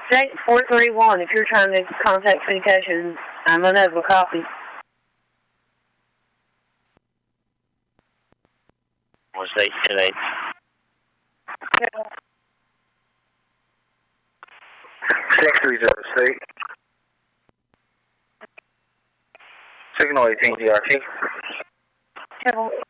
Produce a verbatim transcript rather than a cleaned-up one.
State four three one, if you're trying to contact communications, I'm unable to copy. one state ten eight. six three zero state. Signal eighteen D R T.